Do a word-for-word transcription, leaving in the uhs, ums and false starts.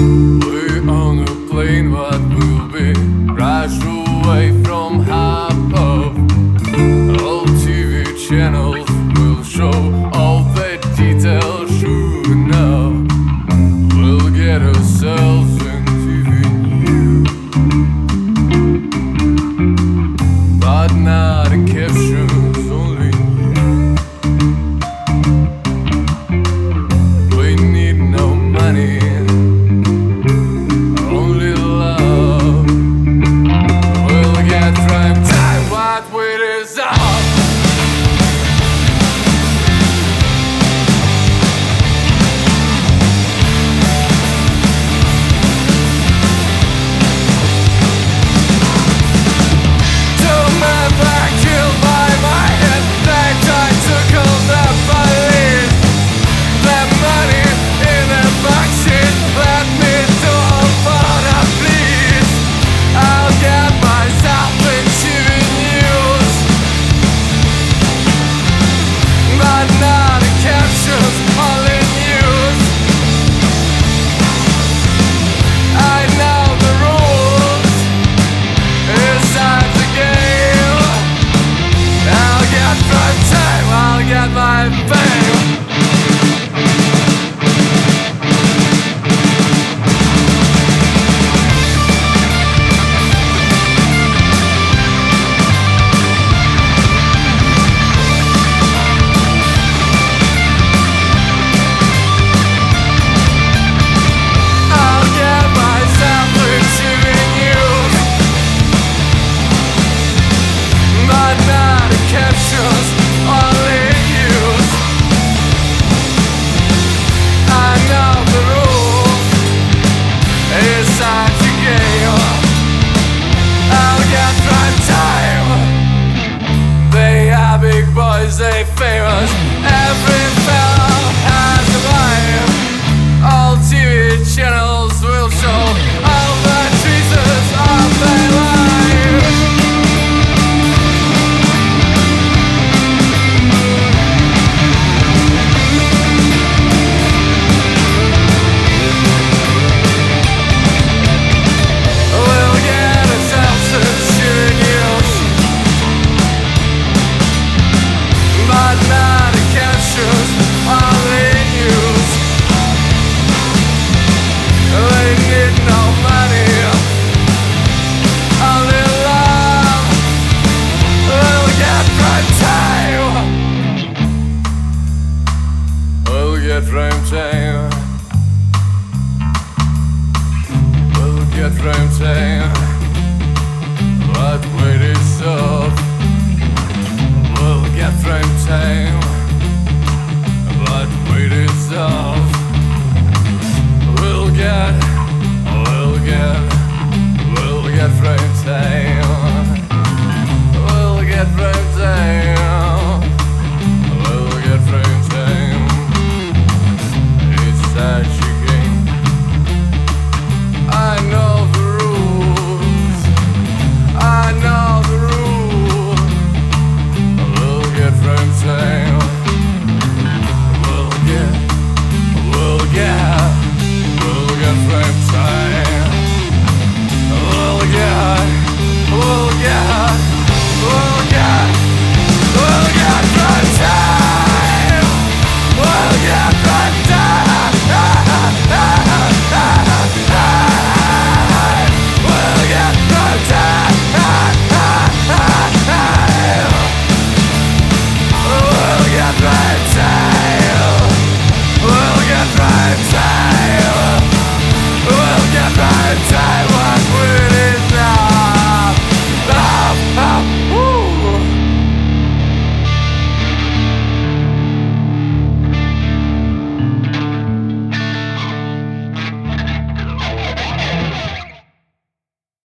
We on a plane, what will be? Rush away from half of all T V channels will show all the details should know. We'll get ourselves in T V news, but not the captions, only news. We need no money, only love. We'll get prime time, what we deserve. My fame. I'll get myself achieving news, but not the captions, only big boys, they famous. Every fellow has a life. All T V channels will show all the treasures of their life. We'll get ourselves to shooting news, but not the captions, only news. We need no money, only love. We'll get prime time. We'll get prime time. We'll get prime time. What we deserve. We'll get prime time.